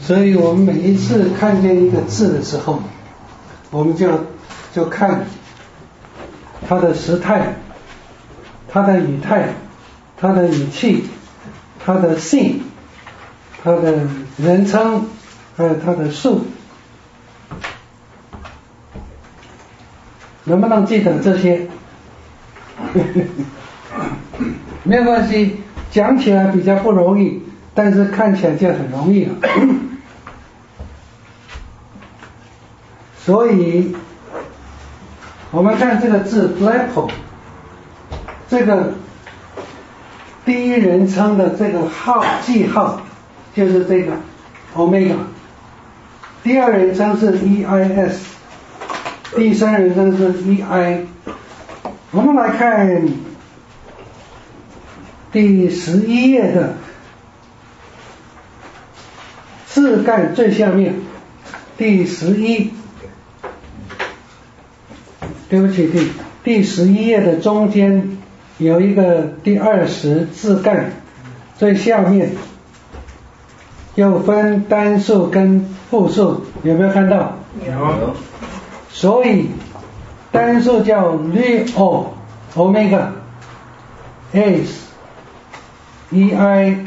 所以我们每一次看见一个字的时候，我们就看它的时态、它的语态、它的语气、它的姓、它的人称，还有它的数。能不能记得这些？没有关系，讲起来比较不容易，但是看起来就很容易了。所以我们看这个字 blepo， 这个第一人称的这个记号就是这个 omega， 第二人称是 eis， 第三人称是 ei。 我们来看第11页的字干最下面，第11，对不起，第11页的中间有一个第20字干，最下面又分单数跟复数，有没有看到？ 有。 所以单数叫 rho omega s ei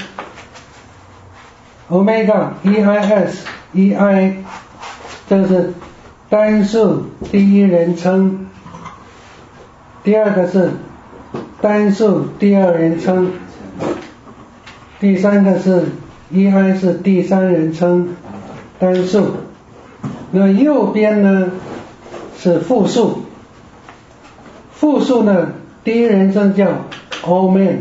omega eis ei， 这是单数第一人称，第二个是单数第二人称，第三个是 ei 是第三人称单数。那右边呢是复数，复数呢第一人称叫 omen，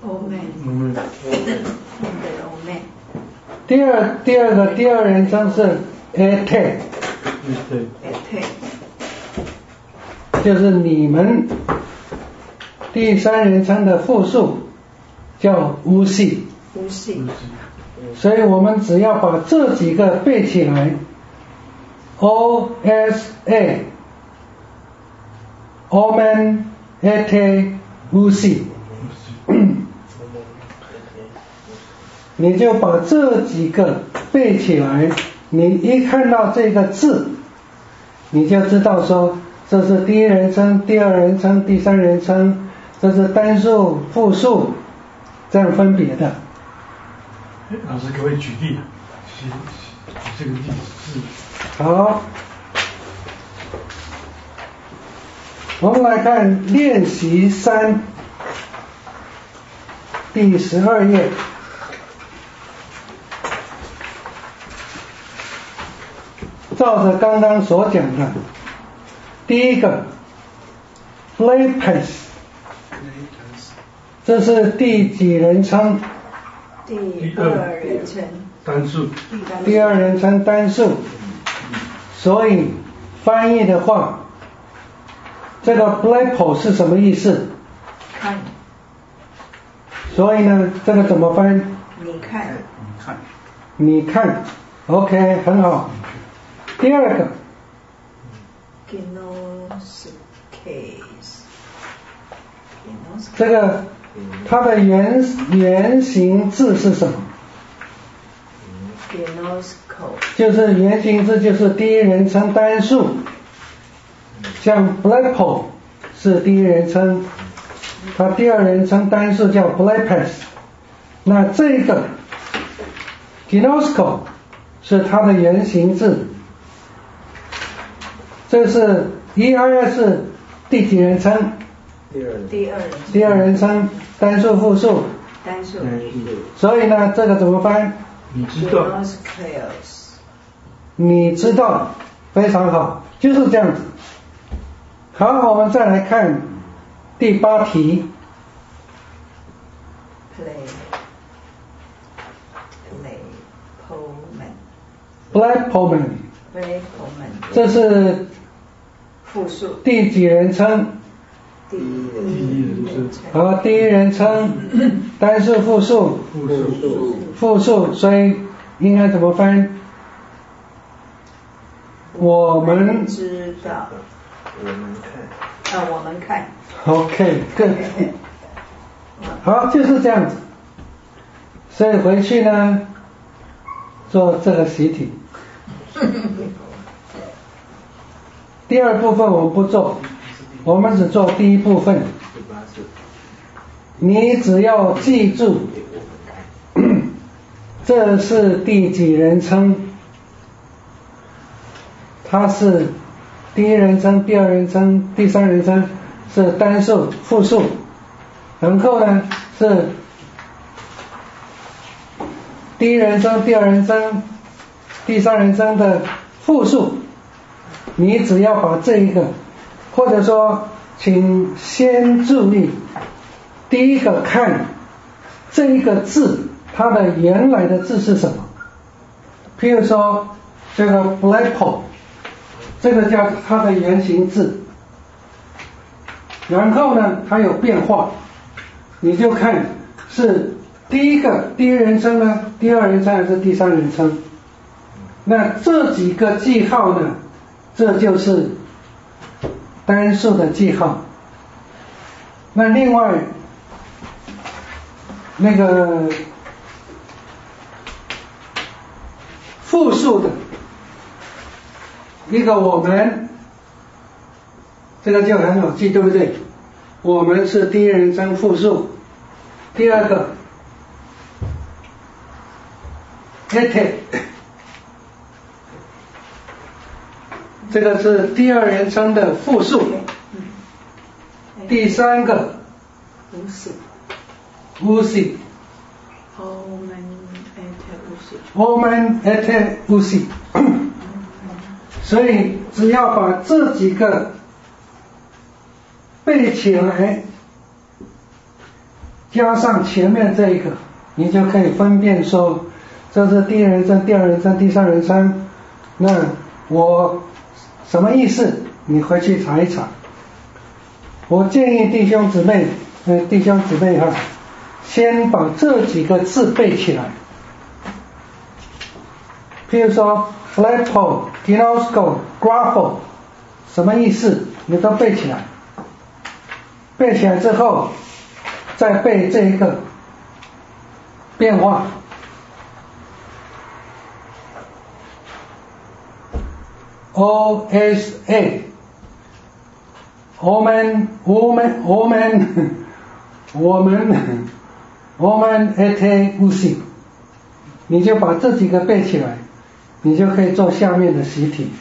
第二个第二人称是 ete， 就是你们。第三人称的复数叫 usi， 所以我们只要把这几个背起来 osa omen ete usi， 你就把这几个背起来，你一看到这个字你就知道说这是第一人称、第二人称、第三人称，这是单数、复数，这样分别的。 老师可不可以举例？举这个例子。 好，我们来看练习3第12页。照着刚刚所讲的，第一个 blepo， 这是第几人称？ 第二人称单数。 第二人称单数。所以翻译的话，这个 blepo 是什么意思？ 看。 所以呢，这个怎么翻？ 你看。 你看 OK， 很好。第二个 这个它的原型字是什么？就是原型字就是第一人称单数，像 blepo 是第一人称，它第二人称单数叫 blepes， 那这个 ginosko 是它的原型字，这是 ei 是第几人称？第二人称单数复数。 单数。 所以呢，这个怎么翻？ 你知道。 你知道，非常好，就是这样子。好，我们再来看第8题。blepomen， 这是复数。 第几人称？ 第一人称。 好，第一人称单数复数。复数，所以应该怎么翻？我们知道。我们看。 OK， good。好，就是这样子。所以回去呢， 做这个习题。第二部分我们不做，我们只做第一部分。你只要记住这是第几人称，它是第一人称、第二人称、第三人称，是单数、复数，然后呢是第一人称、第二人称、第三人称的复数。你只要把这一个，或者说请先注意第一个看这一个字它的原来的字是什么。譬如说这个 flagpole， 这个叫它的原型字，然后呢它有变化，你就看是第一人称呢，第二人称还是第三人称。那这几个记号呢，这就是单数的记号。那另外那个复数的一个我们，这个就很好记，对不对？我们是第一人称复数。第二个 ete， 这个是第二人称的复数。第三个 usi， omen ete usi。 所以只要把这几个背起来，加上前面这一个，你就可以分辨说这是第一人称、第二人称、第三人称。那我什么意思？你回去查一查。我建议弟兄姊妹哈，先把这几个字背起来。譬如说 flagpole、ginosko、graphel， 什么意思？你都背起来。背起来之后，再背这一个变化。OSA， omen ete usi， 你就把这几个背起来，你就可以做下面的习题。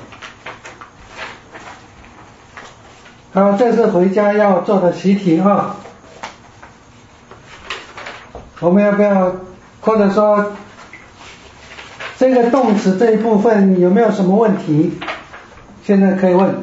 好，这是回家要做的习题啊。我们要不要，或者说这个动词这一部分有没有什么问题？现在可以问。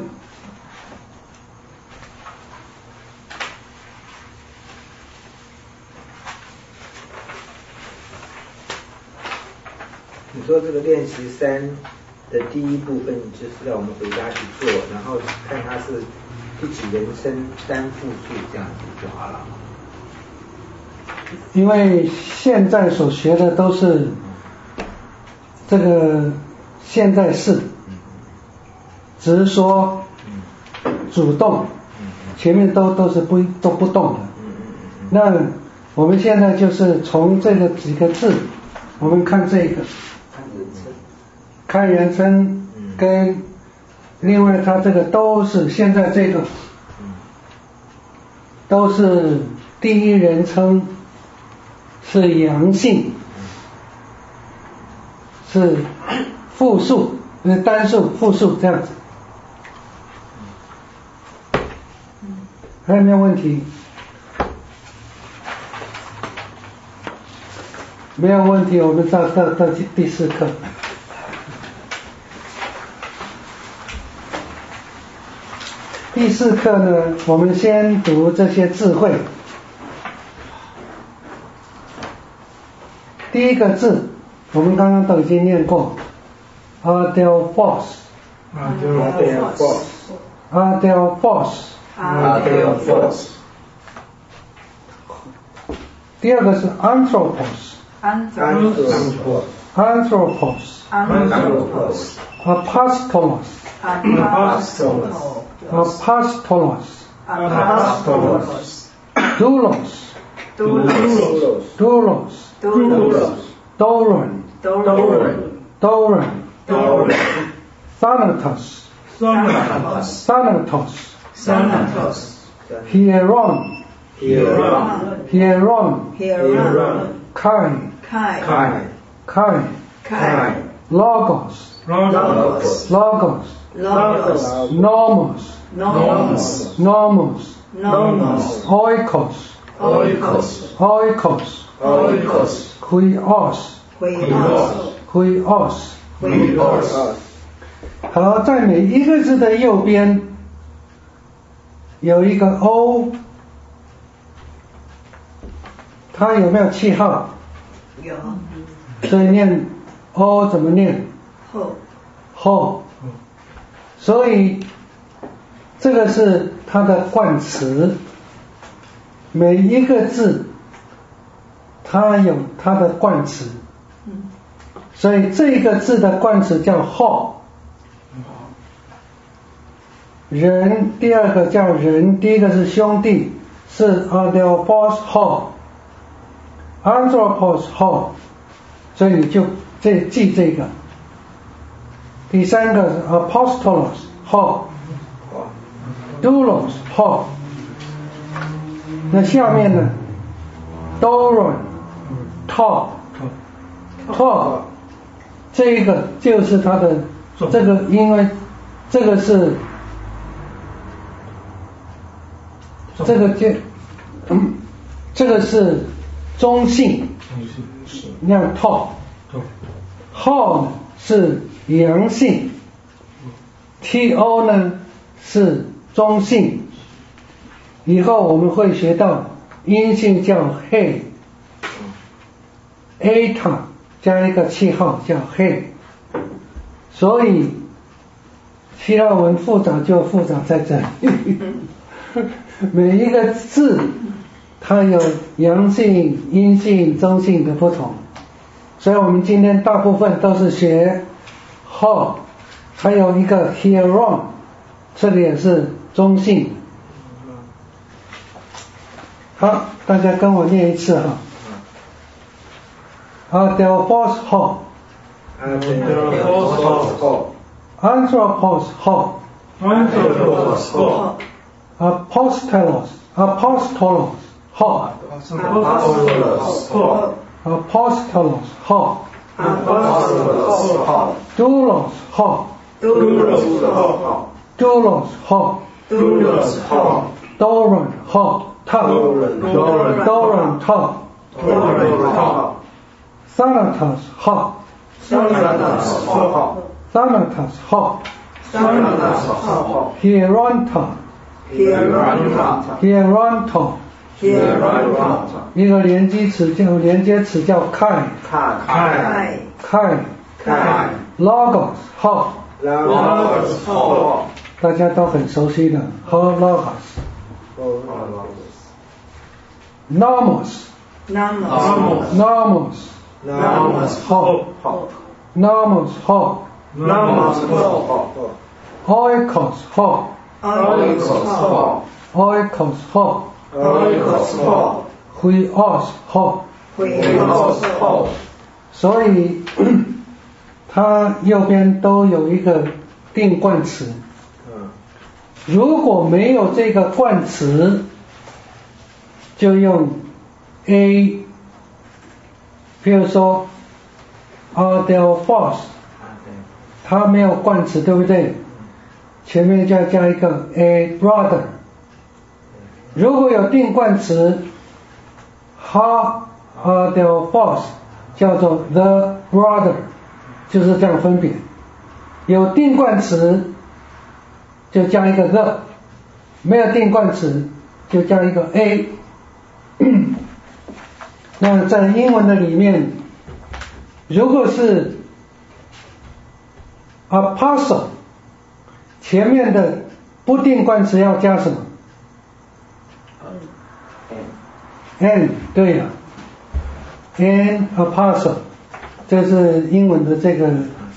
你说这个练习3的第一部分就是要我们回家去做，然后看它是第几人称单复数这样子就好了。 因为现在所学的都是这个现在式，直说、主动，前面都是不动的。那我们现在就是从这个几个字，我们看这个看人称跟另外它这个都是现在这个都是第一人称，是阳性，是复数，单数、复数这样子。还有没有问题？没有问题，我们到第4课。第4课呢，我们先读这些字汇。第一个字，我们刚刚都已经念过 ，Adelphos。第二个是 Anthropos。Doulos。Doron。 Doran, Thanatos, Hieron, Kai, Logos, Nomos, Oikos, Huios。好，在每一个字的右边有一个 O， 它有没有气号？ 有。 所以念 O 怎么念？后。所以这个是它的冠词，每一个字它有它的冠词，所以这个字的冠词叫后。人，第二个叫人，第一个是兄弟，是 Adelphos 后 ，Anthropos 后，所以你就记这个。第三个是 Apostolos 后 ，Doulos 后，那下面呢 ，Doron Top， 这个就是它的这个，因为这个是这个是中性，念 Top， 后呢是阳性 ，To 呢是中性，以后我们会学到阴性叫 He，Eta 加一个气号叫 He， 所以希腊文复杂就复杂在这里，每一个字它有阳性、阴性、中性的不同，所以我们今天大部分都是学 Ho， 还有一个 Hieron， 这个也是中性。好，大家跟我念一次哈。Adelphos ho, Anthropos ho, Apostolos ho, Doulos ho, Doran ho, Thanatos ho, Hieronto， 一个连接词叫 Kai， Logos ho， 大家都很熟悉的 Logos， Nomos ho， Oikos ho， Huios ho， 所以它右边都有一个定冠词，如果没有这个冠词就用 A， 比如说 Adelphos， 它没有冠词对不对？前面就要加一个 A brother， 如果有定冠词 Adelphos 叫做 the brother， 就是这样分别，有定冠词就加一个 the， 没有定冠词就加一个 A。 那在英文的里面，如果是 apostle 前面的不定冠词要加什么？ N， 对了 ，N apostle， 这是英文的这个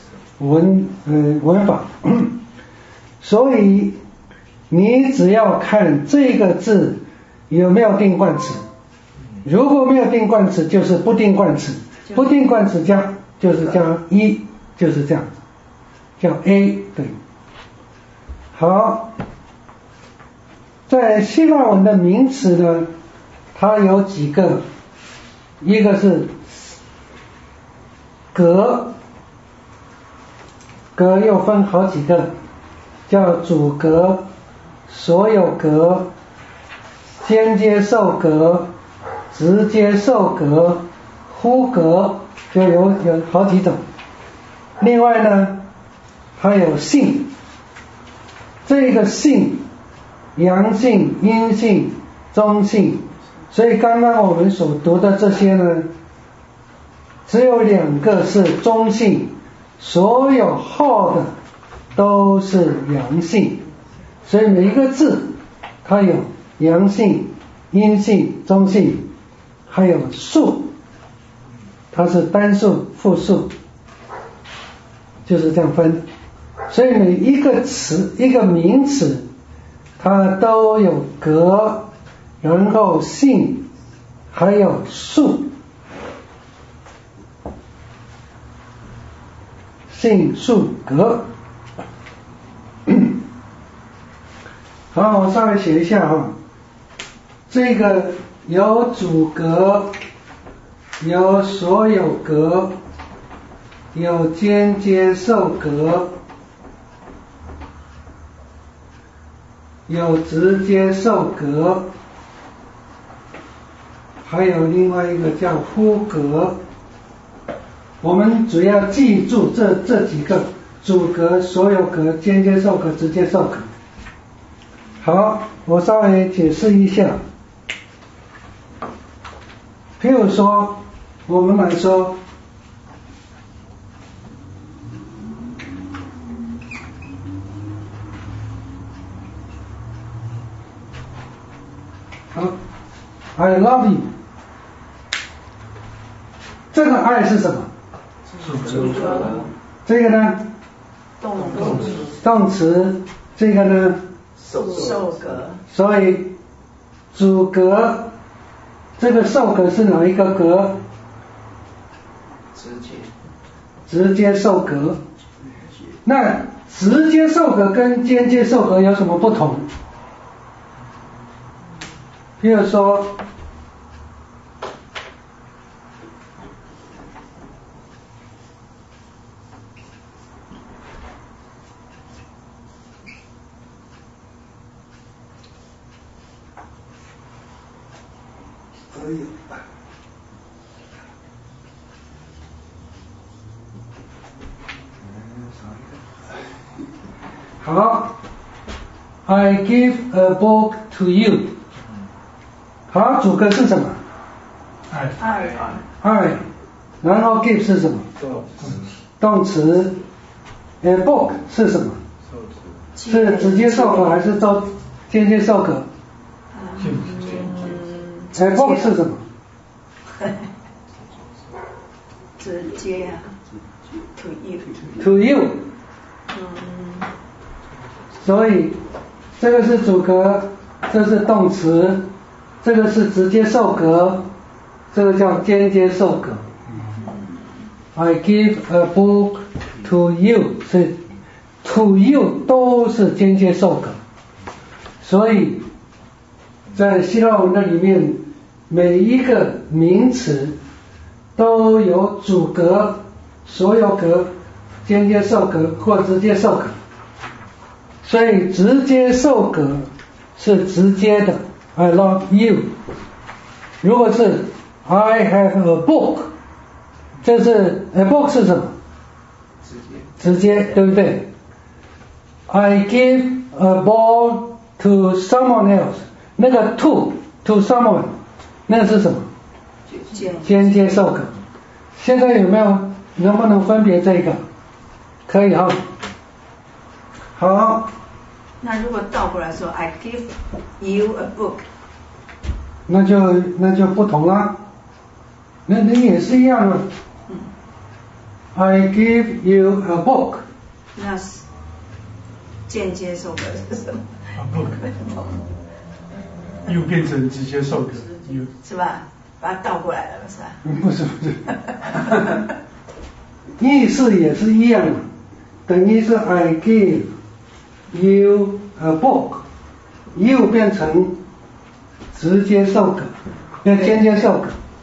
文法。所以你只要看这个字有没有定冠词，如果没有定冠词就是不定冠词，不定冠词加就是叫一，就是这样子，叫 A 对。好，在希腊文的名词呢，它有几个，一个是格，格又分好几个，叫主格、所有格、间接受格、直接受格、呼格，就有好几种。另外呢，还有性，这个性，阳性、阴性、中性，所以刚刚我们所读的这些呢，只有2个是中性，所有后的都是阳性，所以每一个字它有阳性、阴性、中性，还有数，它是单数、复数，就是这样分。所以每一个词、一个名词，它都有格，然后性，还有数。性数格。好，我稍微写一下哈，这个有主格，有所有格，有间接受格，有直接受格，还有另外一个叫呼格。我们主要记住这几个：主格、所有格、间接受格、直接受格。好，我稍微解释一下。譬如说，我们来说，好 ，I love you， 这个爱是什么？ 主格。 这个呢？动词。这个呢？ 受格。 所以主格，这个受格是哪一个格？直接受格。那直接受格跟间接受格有什么不同？比如说，好 ，I give a book to you。好，主格是什么？爱。然后 give 是什么？动词。A book 是什么？是直接受格还是间接受格？A book 是什么？ 直接啊 ，to you。所以这个是主格，这是动词，这个是直接受格，这个叫间接受格。I give a book to you， 是 to you 都是间接受格。所以在希腊文的里面，每一个名词都有主格、所有格、间接受格或直接受格。所以直接受格是直接的 I love you。 如果是 I have a book， 这是 a book 是什么？直接，对不对？ I give a ball to someone else， 那个 to someone 那个是什么？间接受格。现在能不能分别这个？可以啊。好， 那如果倒过来说 I give you a book， 那就不同啦。那也是一样的。I give you a book， 那是间接受格是什么？ book 又变成直接受格， 是吧？把它倒过来了，是吧？ 不是意思也是一样的，等于是 I give you a book，you 变成直接受格，要间接受格。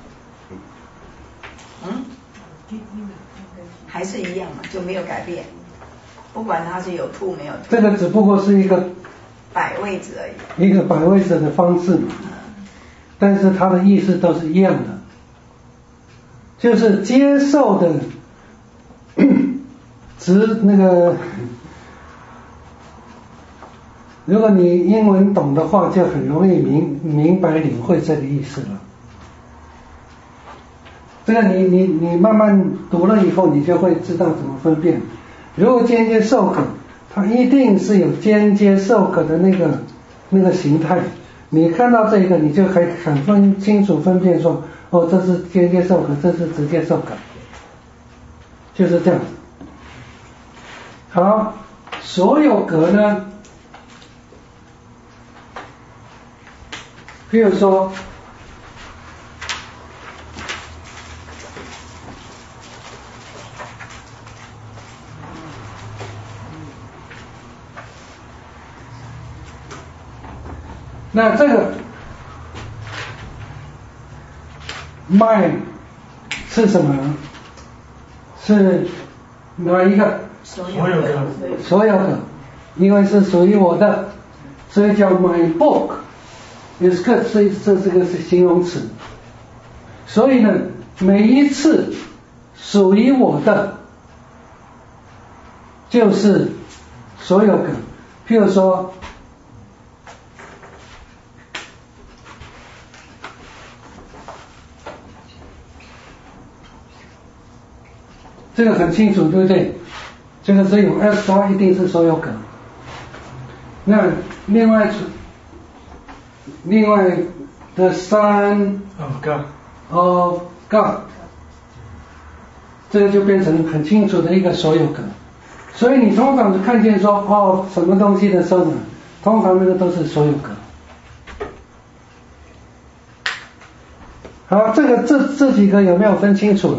还是一样嘛，就没有改变，不管它是有 to 没有 to。 这个只不过是一个摆位置而已， 一个摆位置的方式嘛，但是它的意思都是一样的，就是接受的那个，如果你英文懂的话，就很容易明白领会这个意思了。这个你慢慢读了以后，你就会知道怎么分辨。如果间接受格，它一定是有间接受格的那个形态。你看到这个，你就可以很清楚分辨说，哦，这是间接受格，这是直接受格，就是这样。好，所有格呢，比如说。那这个 my 是什么？是哪一个？ 所有格。 所有格，因为是属于我的，所以叫 my book。这个是形容词。所以呢，每一次属于我的就是所有格。譬如说。这个很清楚，对不对？这个是有 S 的话，一定是所有格。那另外的 Son of God， 这个就变成很清楚的一个所有格。所以你通常就看见说哦什么东西的时候呢，通常那个都是所有格。好，这几个有没有分清楚了？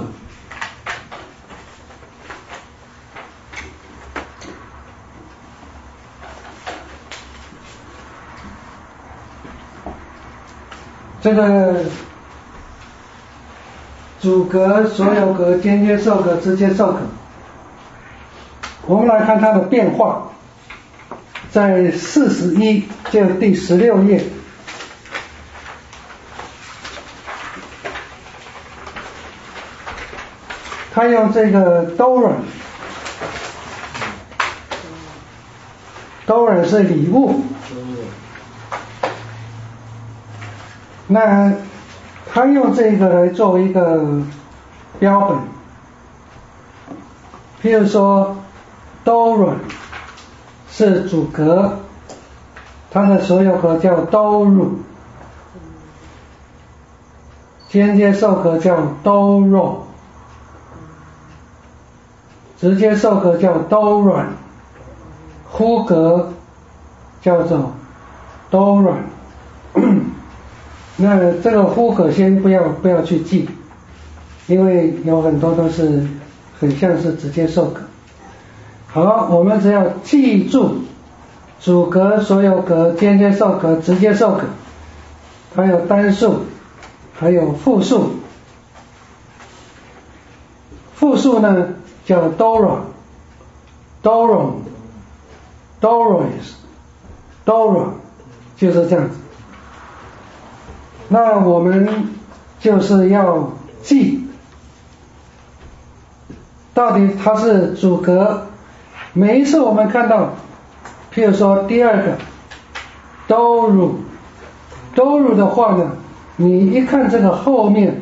这个主格、所有格、间接受格、直接受格，我们来看它的变化，在41就第16页，他用这个 Doron 是礼物。那他用这个来做一个标本，譬如说 Doron 是主格，它的所有格叫 Doru， 间接受格叫 Doro， 直接受格叫 Doron， 呼格叫做 Doron。那这个呼格先不要去记，因为有很多都是很像是直接受格。好，我们只要记住主格、所有格、间接受格、直接受格，还有单数，还有复数。复数呢叫 Dora，Doron，Doris，Dora， 就是这样子。那我们就是要记，到底它是主格。每一次我们看到，譬如说第二个 Doru 的话呢，你一看这个后面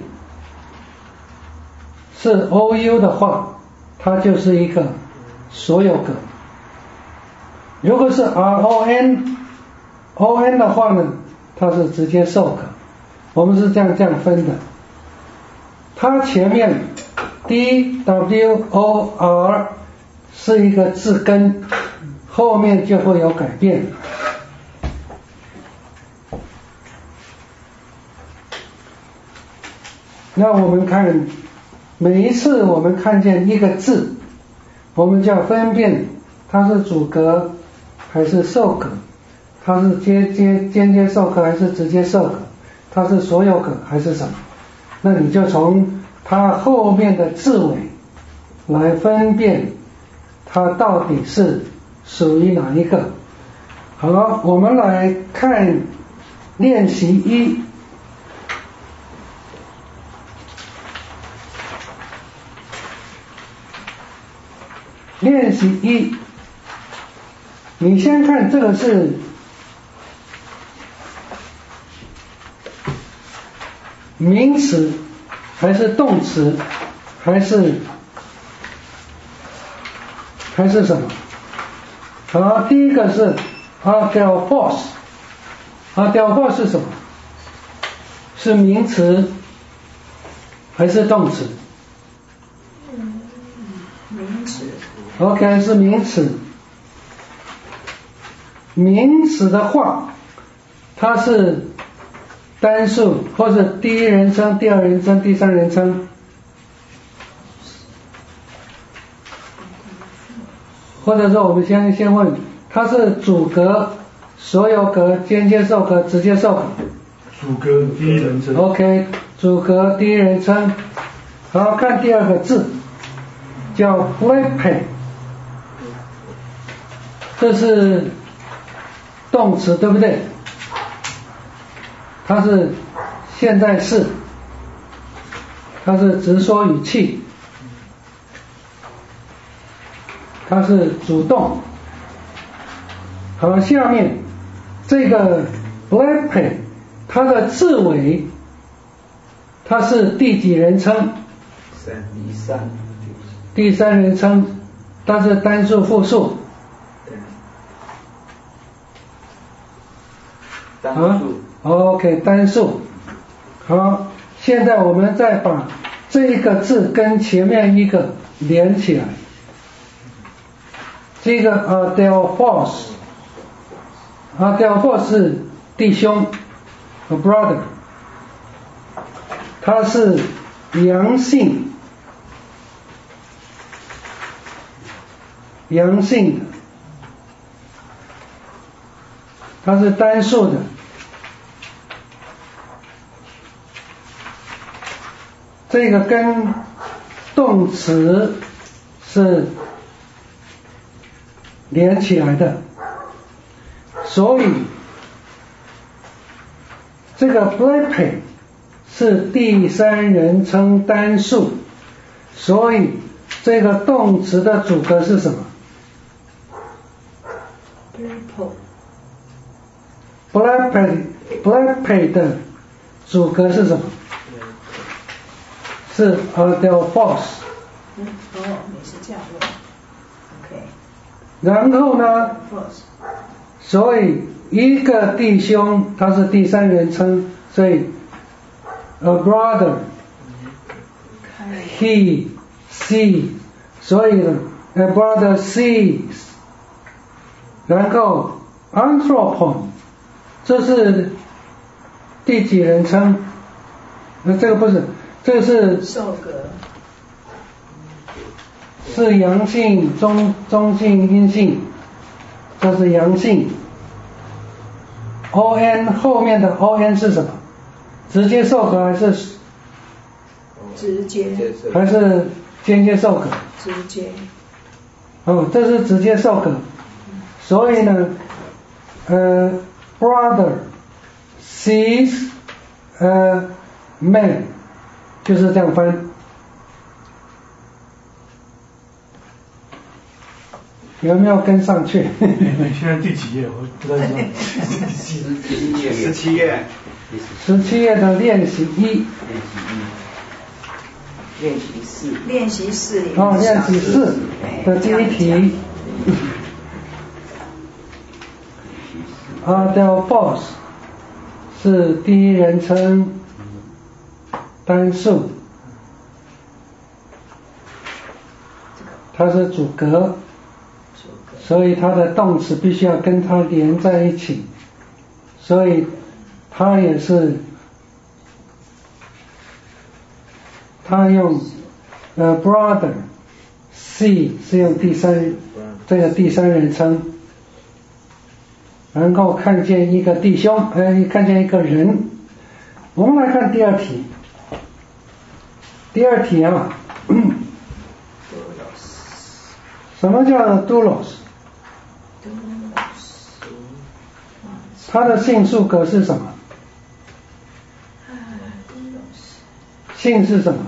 是 OU 的话，它就是一个所有格。如果是 RON 的话呢，它是直接受格。我们是这样分的，它前面 DWOR 是一个字根，后面就会有改变。那我们看每一次我们看见一个字，我们就要分辨它是主格还是受格，它是间接受格还是直接受格，它是所有格还是什么。那你就从它后面的字尾来分辨它到底是属于哪一个。好，我们来看练习一。练习一，你先看这个是名词还是动词还是什么？好，第一个是 Adelphos。Adelphos 是什么？是名词还是动词？ 名词。 OK， 是名词。名词的话，它是单数或者第一人称、第二人称、第三人称，或者说我们先问，它是主格、所有格、间接受格、直接受格？ 主格第一人称。 OK， 主格第一人称。好，看第二个字，叫 blepe， 这是动词对不对？它是现在式，它是直说语气，它是主动。好，下面这个 blepe 它的字尾，它是第几人称？第三人称，它是单数复数？ 单数。 OK， 单数。好，现在我们再把这一个字跟前面一个连起来。这个Adelphos 是弟兄 ，a brother， 它是阳性的，它是单数的。这个跟动词是连起来的，所以这个 blepe 是第三人称单数，所以这个动词的主格是什么？ blepe 的主格是什么？是 Adelphos。 你是这样问 ，OK。 然后呢？所以一个弟兄他是第三人称，所以 a brother he sees， 所以呢 a brother sees。然后 anthropon 这是第几人称？这个不是，这个是受格， 是阳性、中性、阴性，这是阳性。on 后面的 on 是什么？直接受格还是直接还是间接受格？ 直接。 哦，这是直接受格。所以呢brother sees a man， 就是这样分。有没有跟上去？ 现在第几页？我不太知道。 17页的练习一。 练习四。 练习四的第一题。Adelphos 是第一人称单数，它是主格，所以它的动词必须要跟它连在一起，所以它也是它用 brother，she 是用这个第三人称，然后看见一个弟兄，看见一个人。我们来看第二题。第二题啊，什么叫 doulos？ 它的性数格是什么？性是什么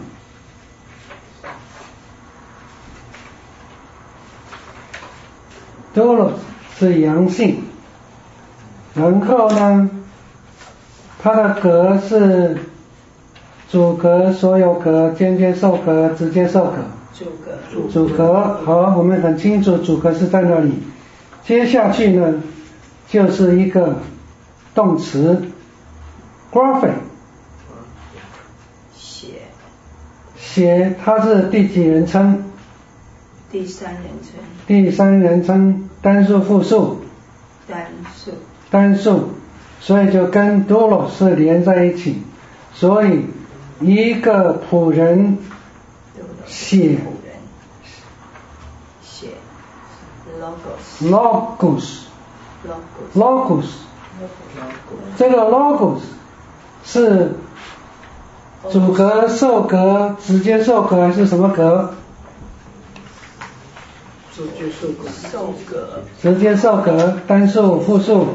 ？doulos 是阳性，然后呢，它的格是主格、所有格、间接受格、直接受格。主格，好，我们很清楚主格是在哪里。接下去呢，就是一个动词 graphic， 写，它是第几人称？ 第三人称。 第三人称，单数复数？单数，所以就跟 doulos 是连在一起，所以一个仆人写 logos， 这个 logos 是主格、受格、直接受格还是什么格？ 直接受格。 直接受格，单数、复数？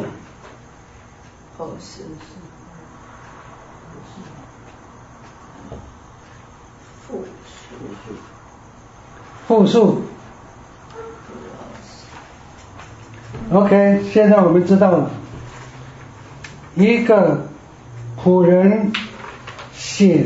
复数。OK， 现在我们知道了，一个仆人写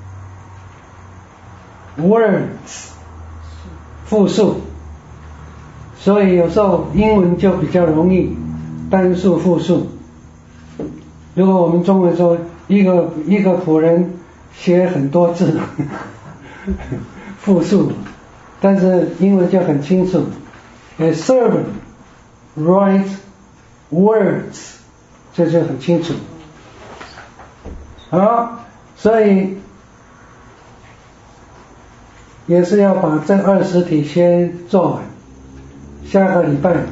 words 复数，所以有时候英文就比较容易单数复数。如果我们中文说一个仆人写很多字复数，但是英文就很清楚 ，a servant writes words， 这就很清楚。好，所以也是要把这20题先做完，下个礼拜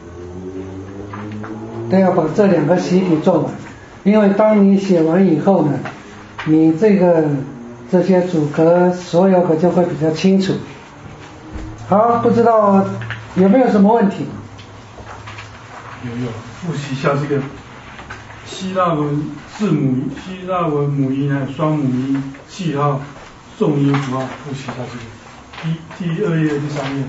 都要把这2个习题做完，因为当你写完以后呢，你这些主格、所有格就会比较清楚。好，不知道有没有什么问题？ 有，复习一下这个希腊文母音还有双母音、记号、重音符号，复习一下这个。第2页、第3页。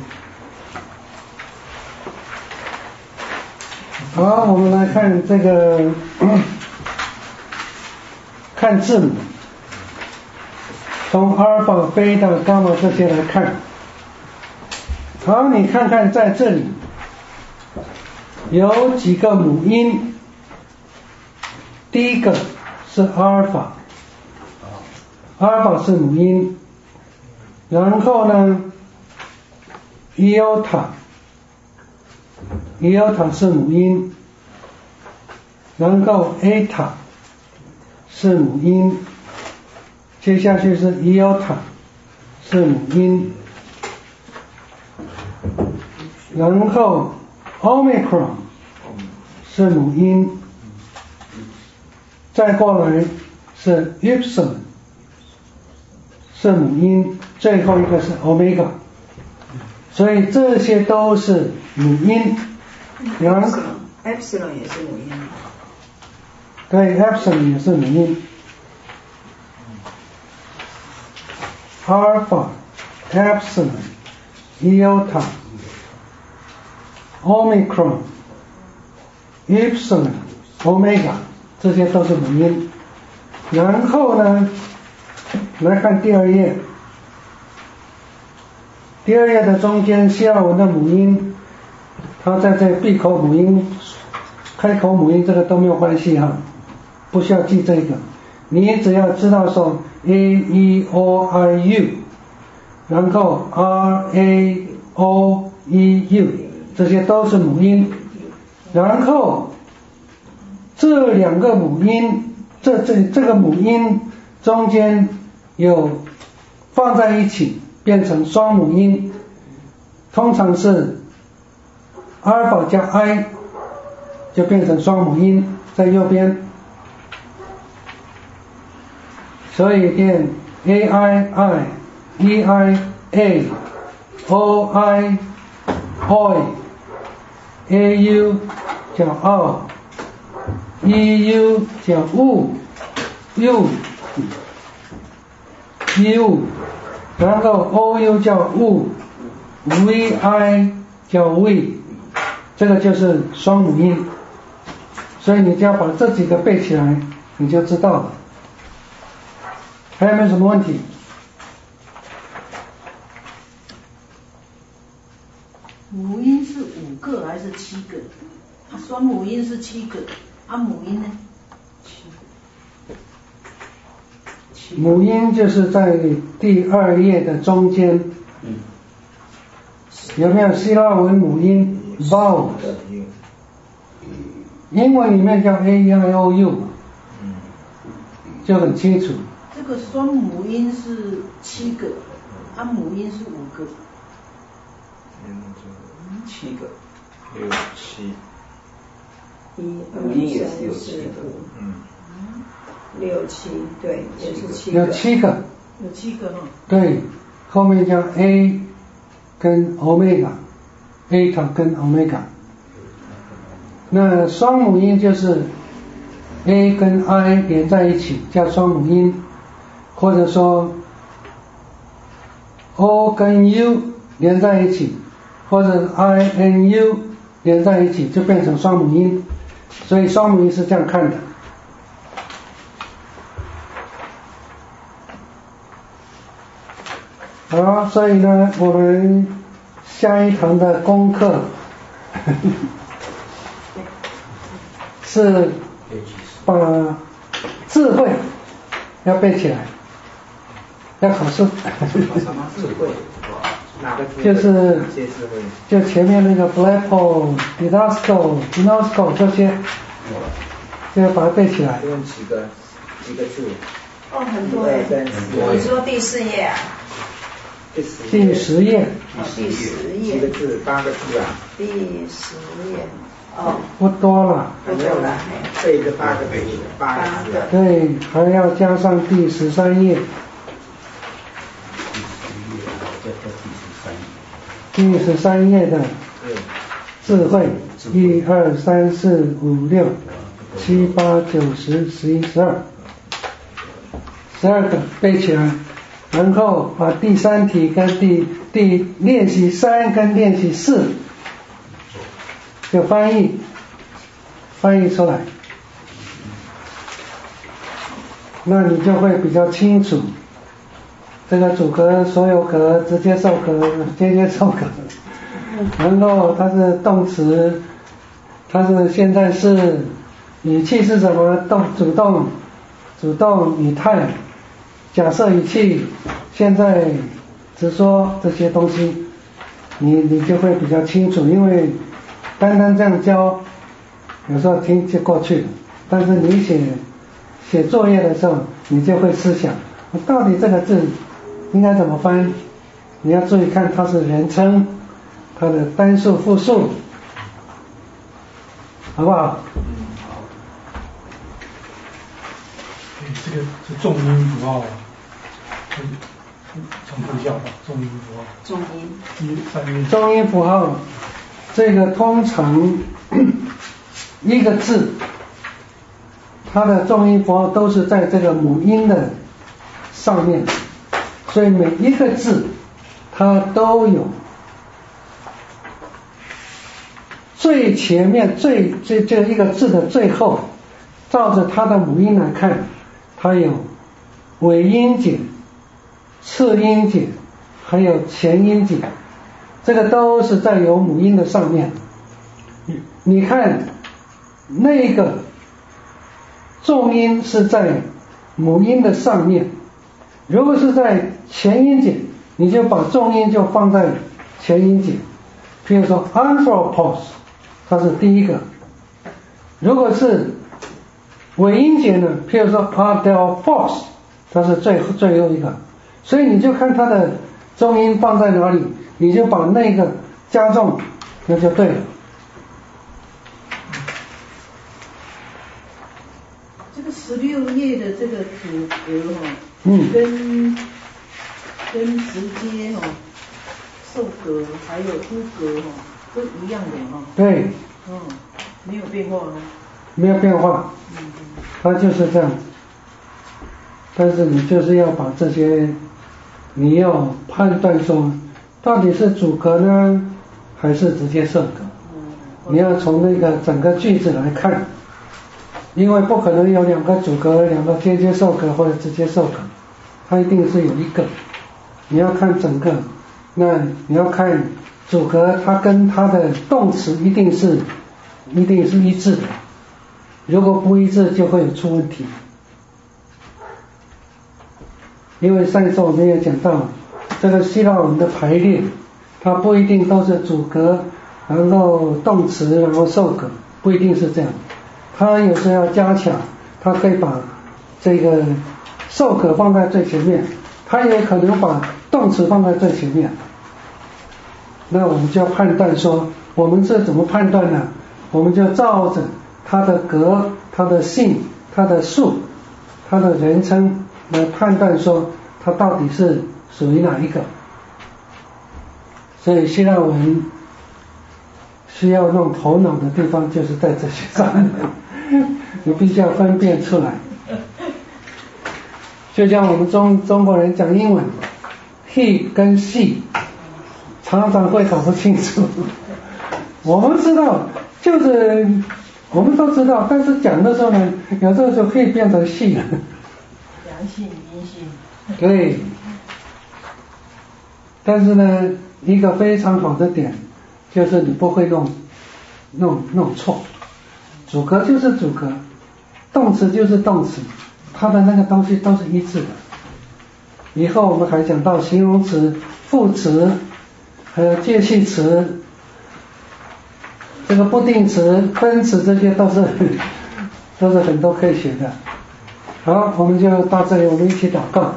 好，我们来看这个看字母，从阿尔法、贝塔、伽马这些来看。好，你看看在这里有几个母音，第一个是阿尔法，阿尔法是母音，然后呢 iota 是母音，然后 eta 是母音，接下去是 iota 是母音，然后 omicron 是母音，再过来是 epsilon 是母音，最后一个是 omega， 所以这些都是母音。 epsilon 也是母音。 对 ，epsilon 也是母音。alpha、epsilon、iota、omicron、epsilon、omega 这些都是母音。然后呢，来看第2页，第2页的中间希腊文的母音，它在这闭口母音、开口母音这个都没有关系哈，不需要记这个，你只要知道说 a e o i u， 然后 r a o e u 这些都是母音，然后这2个母音，这个母音中间有放在一起， 变成双母音，通常是阿尔法加 I 就变成双母音在右边，所以变 A I I E I A O I OI A U 叫 O E U 叫 U U U， 然后 O U 叫 U V I 叫 V， 这个就是双母音，所以你只要把这几个背起来你就知道了。还有没有什么问题？ 母音是5个还是7个？双母音是7个，母音呢？ 母音就是在第2页的中间，有没有希腊文母音 vowels？ 英文里面叫 A E I O U， 就很清楚。 这个双母音是7个，母音是5个。 7个，6、7。 母音也是有7个。6、7，对，也是7个。 有7个。 有7个哈。 对，后面叫 A 跟 Omega，Eta 跟 Omega。那双母音就是 A 跟 I 连在一起叫双母音，或者说 O 跟 U 连在一起，或者 I and U 连在一起就变成双母音，所以双母音是这样看的。好，所以呢，我们下一堂的功课是把智慧要背起来，要考试。 什么智慧？哪个智慧？ 就前面那个 Blepo、Didasco、Gnosco 这些，就要把它背起来。 用几个字？ 很多耶。你说第4页啊？ 第10页。 第10页。 几个字？8个字啊？ 第10页。 不多了。 不多了。 背这8个字，8个字。 对，还要加上第13页。第13页的智慧，1、2、3、4、5、6、7、8、9、10、11、12个背起来，然后把第3题跟练习3跟练习4就翻译出来，那你就会比较清楚这个主格、所有格、直接受格、间接受格，然后它是动词，它是现在式，语气是什么？主动语态，假设语气，现在直说这些东西，你就会比较清楚，因为单单这样教，有时候听就过去了，但是你写作业的时候，你就会思想，到底这个字应该怎么翻？你要注意看它是人称，它的单数、复数，好不好？ 这个是重音符号，重复一下吧，重音符号。 重音。 重音符号，这个通常一个字，它的重音符号都是在这个母音的上面，所以每一个字它都有最前面这一个字的最后，照着它的母音来看，它有尾音节、次音节，还有前音节，这个都是在有母音的上面。你看那个重音是在母音的上面，如果是在前音节，你就把重音就放在前音节，譬如说 anthropos 它是第一个，如果是尾音节呢，譬如说 adelphos 它是最后一个，所以你就看它的重音放在哪里，你就把那个加重，那就对了。 这个16页的这个主格跟直接受格还有呼格都一样的对。 没有变化没有变化，它就是这样。但是你就是要把这些，你要判断说，到底是主格呢，还是直接受格？你要从那个整个句子来看，因为不可能有2个主格、2个间接受格或者直接受格，它一定是有一个。你要看整个，那你要看主格，它跟它的动词一定是一致的，如果不一致就会有出问题。因为上一次我们也讲到，这个希腊文的排列，它不一定都是主格，然后动词，然后受格，不一定是这样。它有时候要加强，它可以把这个受格放在最前面，它也可能把动词放在最前面。那我们就要判断说，我们是怎么判断呢？我们就照着它的格、它的姓、它的数、它的人称来判断说它到底是属于哪一个。所以希腊文需要弄头脑的地方就是在这些上面，你必须要分辨出来。就像我们中国人讲英文 he 跟 she 常常会搞不清楚。我们知道，就是我们都知道，但是讲的时候呢，有时候就可以变成戏了。 阳性、阴性。 对。但是呢，一个非常好的点就是你不会弄错，主格就是主格，动词就是动词，它的那个东西都是一致的。以后我们还讲到形容词、副词，还有介系词。这个不定词、分词这些都是很多可以学的。好，我们就到这里，我们一起祷告。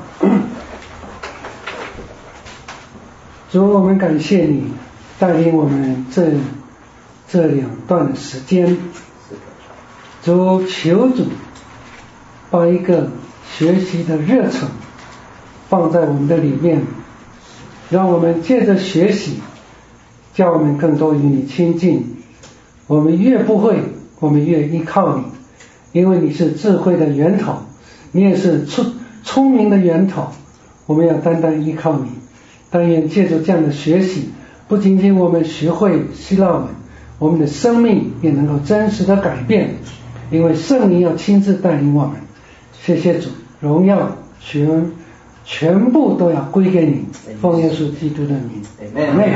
主，我们感谢你带领我们这2段的时间。主，求主把一个学习的热忱放在我们的里面，让我们借着学习，叫我们更多与你亲近。我们越不会，我们越依靠你，因为你是智慧的源头，你也是聪明的源头，我们要单单依靠你。但愿借着这样的学习，不仅仅我们学会希腊文，我们的生命也能够真实的改变，因为圣灵要亲自带领我们。谢谢主，荣耀全部都要归给你，奉耶稣基督的名。阿们。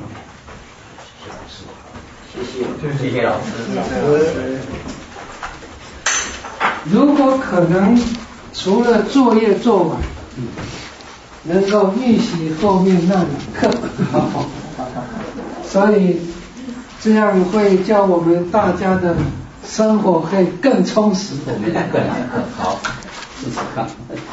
谢谢老师。 如果可能，除了作业做完，能够预习后面那2课，所以这样会叫我们大家的生活会更充实。 我们2课好，试试看。